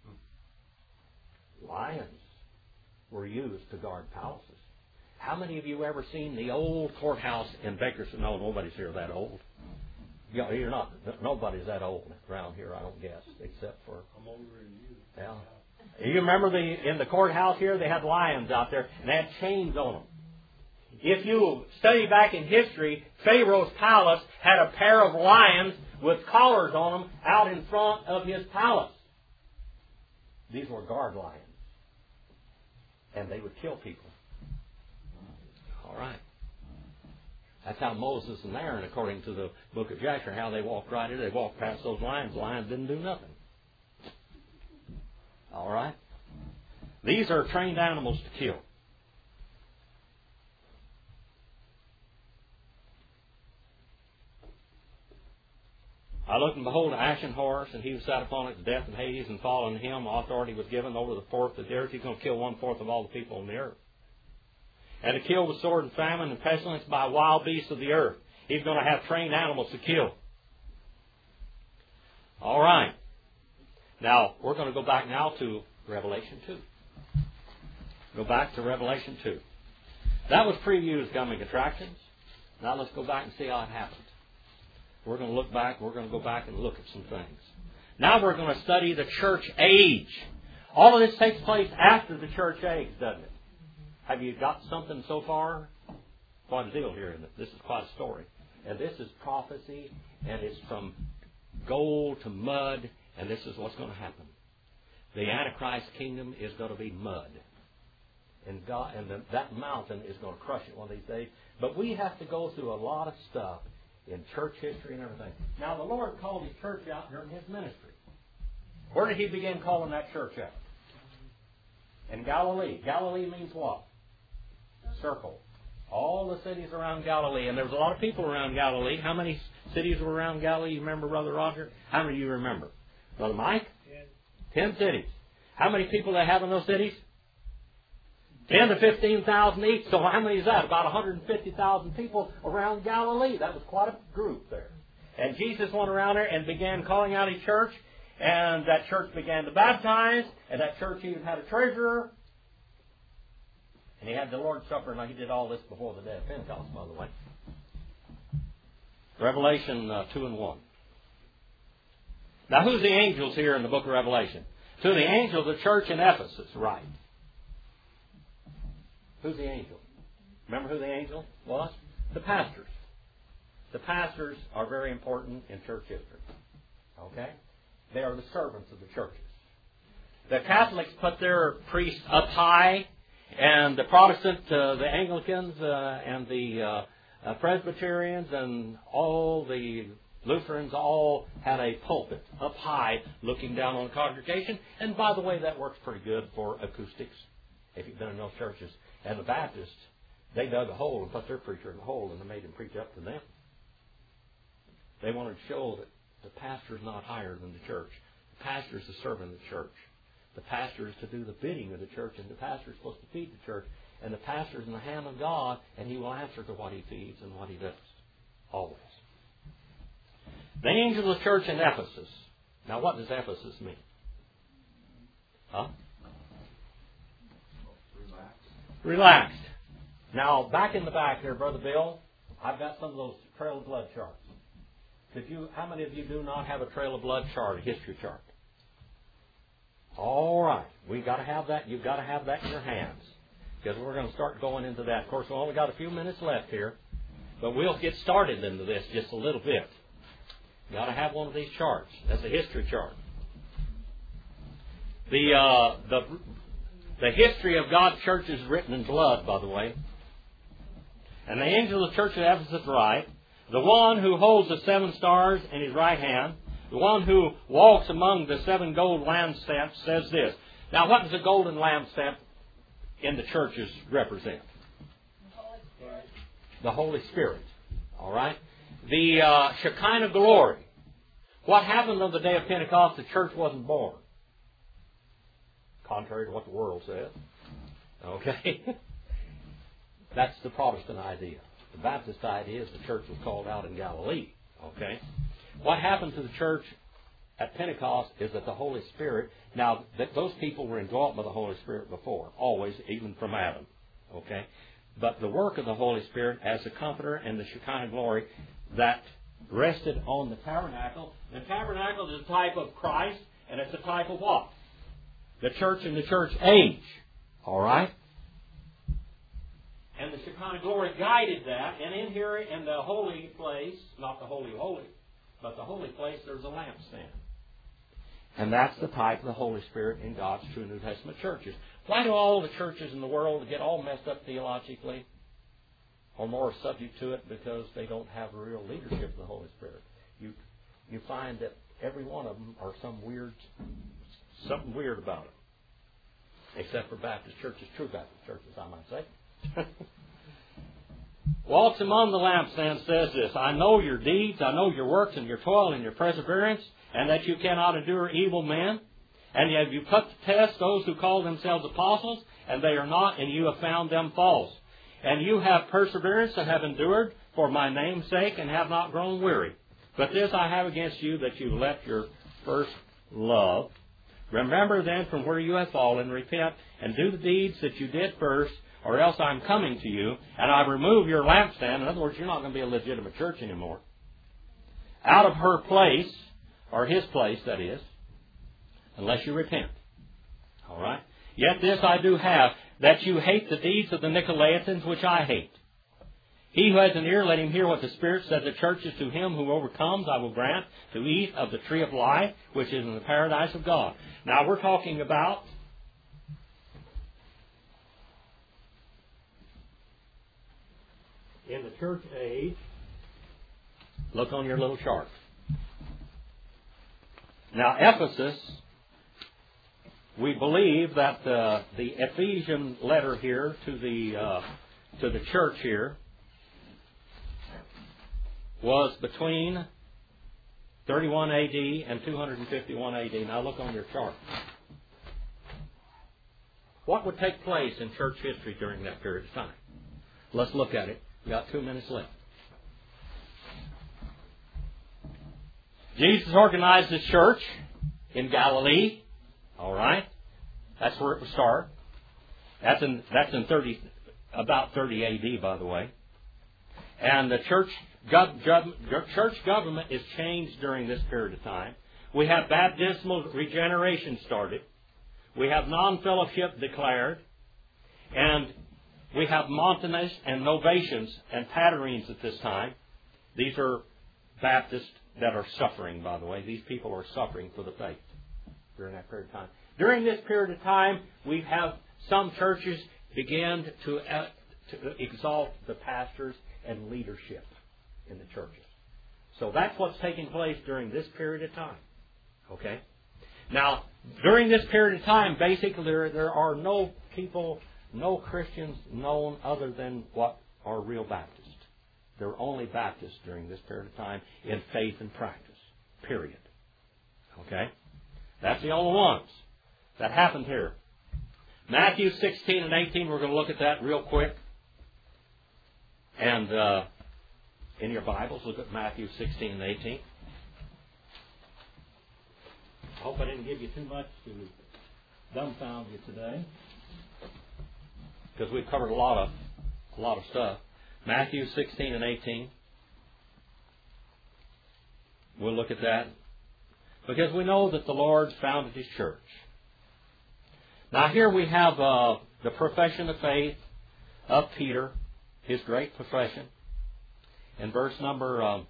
Lions were used to guard palaces. How many of you ever seen the old courthouse in Bakersfield? No, nobody's here that old. You're not. Nobody's that old around here, I don't guess, except for. I'm older than you. Yeah. You remember in the courthouse here, they had lions out there, and they had chains on them. If you study back in history, Pharaoh's palace had a pair of lions with collars on them out in front of his palace. These were guard lions. And they would kill people. All right. That's how Moses and Aaron, according to the book of Jasher, how they walked right in. They walked past those lions. The lions didn't do nothing. All right. These are trained animals to kill. I looked, and behold, an ashen horse, and he who sat upon it, death and Hades, and fallen him authority was given over the fourth of the earth. He's going to kill 1/4 of all the people on the earth. And to kill with sword and famine and pestilence by wild beasts of the earth. He's going to have trained animals to kill. All right. Now, we're going to go back now to Revelation 2. Go back to Revelation 2. That was preview's coming attractions. Now let's go back and see how it happened. We're going to look back. We're going to go back and look at some things. Now we're going to study the church age. All of this takes place after the church age, doesn't it? Have you got something so far? Quite a deal here, isn't it? This is quite a story. And this is prophecy, and it's from gold to mud, and this is what's going to happen. The Antichrist kingdom is going to be mud. And that mountain is going to crush it one of these days. But we have to go through a lot of stuff in church history and everything. Now, the Lord called His church out during His ministry. Where did He begin calling that church out? In Galilee. Galilee means what? Circle. All the cities around Galilee. And there was a lot of people around Galilee. How many cities were around Galilee? You remember, Brother Roger? How many do you remember? Brother Mike? 10 cities. How many people they have in those cities? 10 to 15,000 each. So how many is that? About 150,000 people around Galilee. That was quite a group there. And Jesus went around there and began calling out His church. And that church began to baptize. And that church even had a treasurer. And He had the Lord's Supper. Now, He did all this before the day of Pentecost, by the way. Revelation 2 and 1. Now, who's the angels here in the book of Revelation? To the angel of the church in Ephesus, right. Who's the angel? Remember who the angel was? The pastors. The pastors are very important in church history. Okay? They are the servants of the churches. The Catholics put their priests up high, and the Protestants, the Anglicans, and the Presbyterians, and all the Lutherans all had a pulpit up high looking down on the congregation. And by the way, that works pretty good for acoustics, if you've been in those churches. And the Baptists, they dug a hole and put their preacher in the hole, and they made him preach up to them. They wanted to show that the pastor is not higher than the church. The pastor is the servant of the church. The pastor is to do the bidding of the church, and the pastor is supposed to feed the church. And the pastor is in the hand of God, and He will answer to what He feeds and what He does. Always. The angel of the church in Ephesus. Now, what does Ephesus mean? Huh? Relaxed. Now, back in the back here, Brother Bill, I've got some of those trail of blood charts. How many of you do not have a trail of blood chart, a history chart? All right. We've got to have that. You've got to have that in your hands. Because we're going to start going into that. Of course, we've only got a few minutes left here. But we'll get started into this just a little bit. You've got to have one of these charts. That's a history chart. The history of God's church is written in blood, by the way. And the angel of the church of Ephesus write, the one who holds the 7 stars in his right hand, the one who walks among the 7 gold lampstands, says this. Now, what does a golden lampstand in the churches represent? The Holy Spirit. All right? The Shekinah glory. What happened on the day of Pentecost? The church wasn't born. Contrary to what the world says. Okay? That's the Protestant idea. The Baptist idea is the church was called out in Galilee. Okay? What happened to the church at Pentecost is that the Holy Spirit, now those people were indwelt by the Holy Spirit before, always, even from Adam. Okay? But the work of the Holy Spirit as the Comforter and the Shekinah glory that rested on the tabernacle. The tabernacle is a type of Christ, and it's a type of what? The church in the church age. All right? And the Shekinah glory guided that. And in here, in the holy place, not the holy of holies, but the holy place, there's a lampstand. And that's the type of the Holy Spirit in God's true New Testament churches. Why do all the churches in the world get all messed up theologically? Or more subject to it because they don't have a real leadership of the Holy Spirit. You find that every one of them are something weird about them. Except for Baptist churches, true Baptist churches, I might say. Walks among the lampstands says this, I know your deeds, I know your works and your toil and your perseverance, and that you cannot endure evil men. And yet you put to test those who call themselves apostles, and they are not, and you have found them false. And you have perseverance and have endured for my name's sake and have not grown weary. But this I have against you, that you left your first love. Remember then from where you have fallen, repent, and do the deeds that you did first, or else I'm coming to you, and I remove your lampstand. In other words, you're not going to be a legitimate church anymore. Out of her place, or his place, that is, unless you repent. All right? Yet this I do have, that you hate the deeds of the Nicolaitans, which I hate. He who has an ear, let him hear what the Spirit said to churches. To him who overcomes, I will grant to eat of the tree of life, which is in the paradise of God. Now, we're talking about in the church age. Look on your little chart. Now, Ephesus, we believe that the Ephesian letter here to the church here was between 31 AD and 251 AD. Now look on your chart. What would take place in church history during that period of time? Let's look at it. We've got 2 minutes left. Jesus organized his church in Galilee. All right? That's where it would start. That's in about 30 AD, by the way. And the church government is changed during this period of time. We have baptismal regeneration started. We have non-fellowship declared. And we have Montanus and Novatians and Paterines at this time. These are Baptists that are suffering, by the way. These people are suffering for the faith during that period of time. During this period of time, we have some churches begin to exalt the pastors and leadership in the churches. So that's what's taking place during this period of time. Okay? Now, during this period of time, basically there are no people, no Christians known other than what are real Baptists. There are only Baptists during this period of time in faith and practice. Period. Okay? That's the only ones that happened here. Matthew 16 and 18, we're going to look at that real quick. And in your Bibles, look at Matthew 16 and 18. I hope I didn't give you too much to dumbfound you today, because we've covered a lot of stuff. Matthew 16 and 18. We'll look at that, because we know that the Lord founded His church. Now here we have the profession of faith of Peter, his great profession. In verse number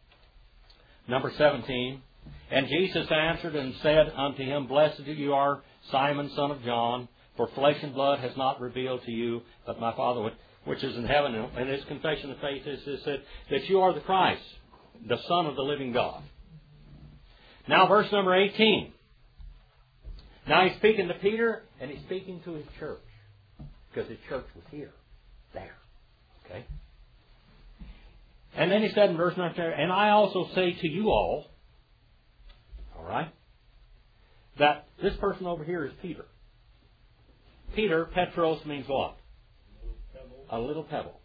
17, and Jesus answered and said unto him, Blessed you are, Simon, son of John, for flesh and blood has not revealed to you, but my Father which is in heaven. And his confession of faith is that you are the Christ, the Son of the living God. Now verse number 18. Now he's speaking to Peter, and he's speaking to his church, because his church was here, there. Okay? And then he said in verse 19, and I also say to you all right, that this person over here is Peter. Peter, Petros, means what? A little pebble.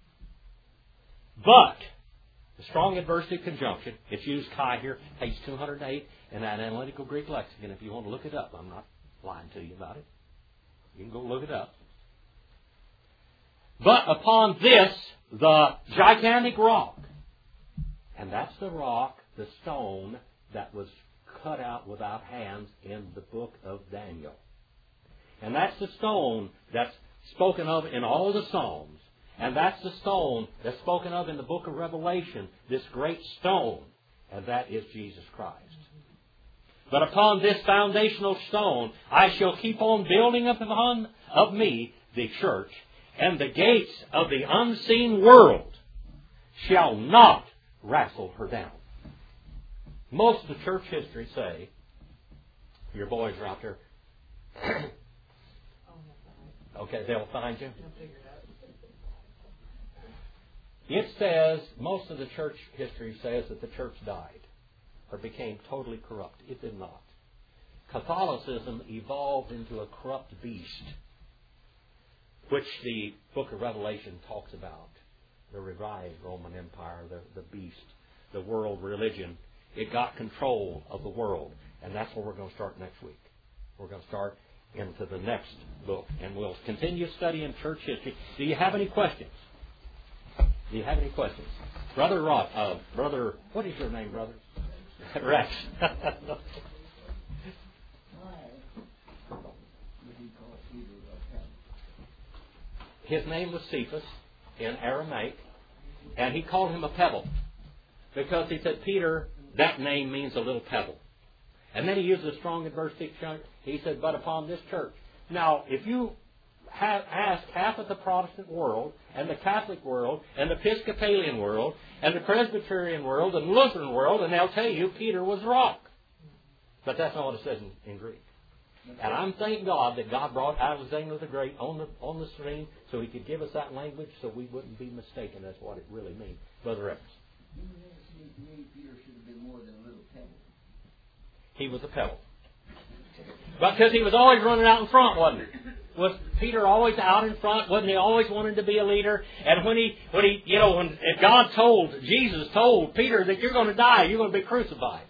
But, the strong adversative conjunction, it's used chi here, page 208, in that analytical Greek lexicon. If you want to look it up, I'm not lying to you about it. You can go look it up. But upon this, the gigantic rock, and that's the rock, the stone that was cut out without hands in the book of Daniel. And that's the stone that's spoken of in all the Psalms. And that's the stone that's spoken of in the book of Revelation, this great stone, and that is Jesus Christ. But upon this foundational stone, I shall keep on building upon of me the church, and the gates of the unseen world shall not wrestle her down. Most of the church history say, your boys are out there. Okay, they'll find you. It says, most of the church history says that the church died or became totally corrupt. It did not. Catholicism evolved into a corrupt beast, which the book of Revelation talks about. The revived Roman Empire, the beast, the world religion. It got control of the world. And that's where we're going to start next week. We're going to start into the next book, and we'll continue studying church history. Do you have any questions? Do you have any questions? Brother Rod, Brother, what is your name, brother? Rex. His name was Cephas in Aramaic, and he called him a pebble because he said, Peter, that name means a little pebble. And then he used a strong adverse dictionary. He said, but upon this church. Now, if you ask half of the Protestant world, and the Catholic world, and the Episcopalian world, and the Presbyterian world, and the Lutheran world, and they'll tell you Peter was the rock. But that's not what it says in Greek. And I'm thank God that God brought Alexander the Great on the screen so he could give us that language so we wouldn't be mistaken. That's what it really means. Brother Evans. Peter should have been more than a little pebble. He was a pebble. But because he was always running out in front, wasn't he? Was Peter always out in front? Wasn't he always wanting to be a leader? And when Jesus told Peter that you're going to die, you're going to be crucified.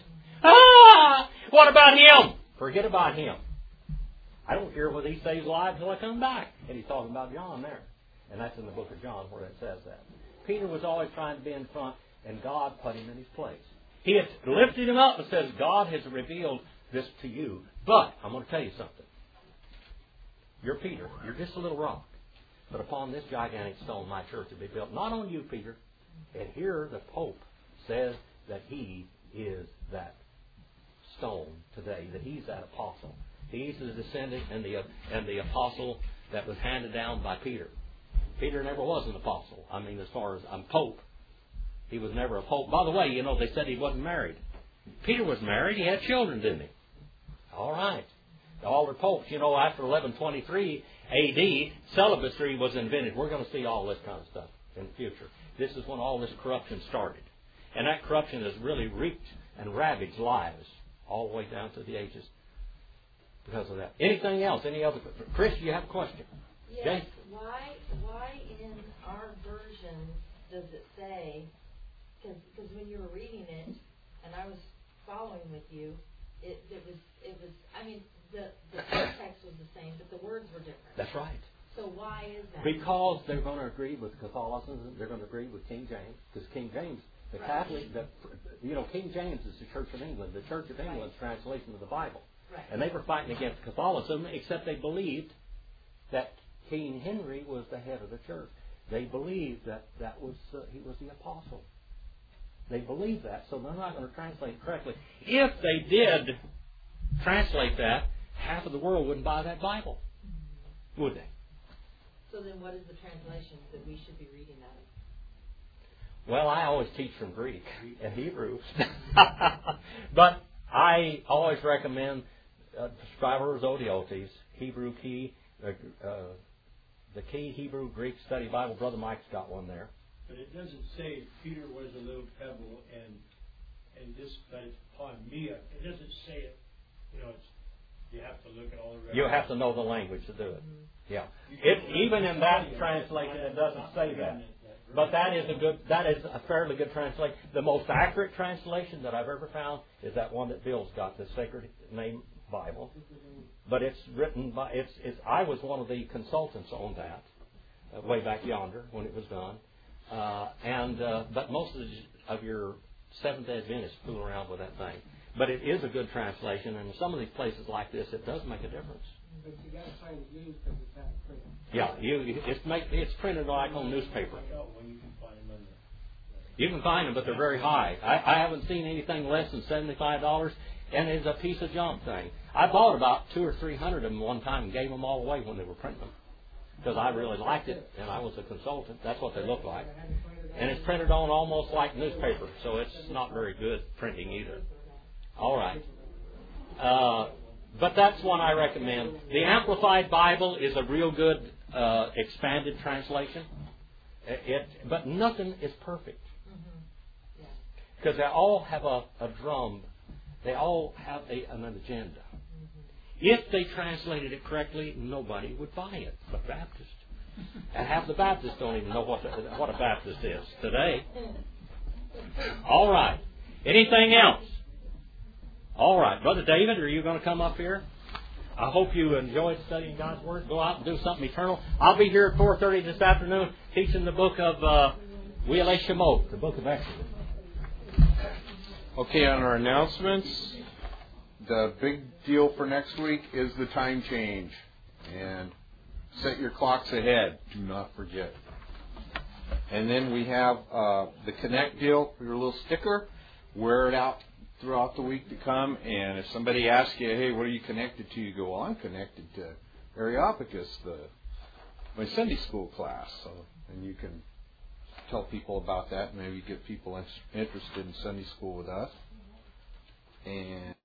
What about him? Forget about him. I don't care whether he stays alive until I come back. And he's talking about John there. And that's in the book of John where it says that. Peter was always trying to be in front, and God put him in his place. He had lifted him up and says, God has revealed this to you. But I'm going to tell you something. You're Peter. You're just a little rock. But upon this gigantic stone my church will be built. Not on you, Peter. And here the Pope says that he is that stone today, that he's that apostle. He's the descendant and the apostle that was handed down by Peter. Peter never was an apostle. I mean, as far as I'm Pope, he was never a Pope. By the way, they said he wasn't married. Peter was married. He had children, didn't he? All right. All the popes, after 1123 A.D., celibacy was invented. We're going to see all this kind of stuff in the future. This is when all this corruption started. And that corruption has really reaped and ravaged lives all the way down to the ages because of that. Anything else? Any other? Chris, you have a question? Yes. Jane? Why in our version does it say, because when you were reading it, and I was following with you, it was, I mean, the context was the same, but the words were different. That's right. So why is that? Because they're going to agree with Catholicism. They're going to agree with King James. Because King James, the Catholic, King James is the Church of England. The Church of England's translation of the Bible. Right. And they were fighting against Catholicism, except they believed that King Henry was the head of the church. They believed that he was the apostle. They believe that, so they're not going to translate it correctly. If they did translate that, half of the world wouldn't buy that Bible, would they? So then what is the translation that we should be reading out of? Well, I always teach from Greek and Hebrew. But I always recommend Scribes Odiotes, Hebrew Key, the Key Hebrew Greek Study Bible. Brother Mike's got one there. But it doesn't say Peter was a little pebble and this, but it's upon me. It doesn't say it. You have to look at all the references. You have to know the language to do it. Yeah. Even in that translation, it doesn't say that. But that is a fairly good translation. The most accurate translation that I've ever found is that one that Bill's got, the Sacred Name Bible. But it's written by I was one of the consultants on that way back yonder when it was done. But most of your Seventh-day Adventists fool around with that thing. But it is a good translation, and in some of these places like this, it does make a difference. But you got to find it used because it's out of print. Yeah, it's printed like on newspaper. You can find them, but they're very high. I haven't seen anything less than $75, and it's a piece of junk thing. I bought about 200 or 300 of them one time and gave them all away when they were printing them. Because I really liked it, and I was a consultant. That's what they look like. And it's printed on almost like newspaper, so it's not very good printing either. All right. But that's one I recommend. The Amplified Bible is a real good expanded translation. But nothing is perfect. Because they all have a drum. They all have an agenda. If they translated it correctly, nobody would buy it but Baptists. And half the Baptists don't even know what a Baptist is today. All right. Anything else? All right. Brother David, are you going to come up here? I hope you enjoyed studying God's Word. Go out and do something eternal. I'll be here at 4:30 this afternoon teaching the book of Wheelay Shemot, the book of Exodus. Okay, on our announcements, the big deal for next week is the time change. And set your clocks ahead. Do not forget. And then we have the Connect deal, your little sticker. Wear it out throughout the week to come. And if somebody asks you, hey, what are you connected to? You go, well, I'm connected to Areopagus, my Sunday school class. So, and you can tell people about that. Maybe get people interested in Sunday school with us. And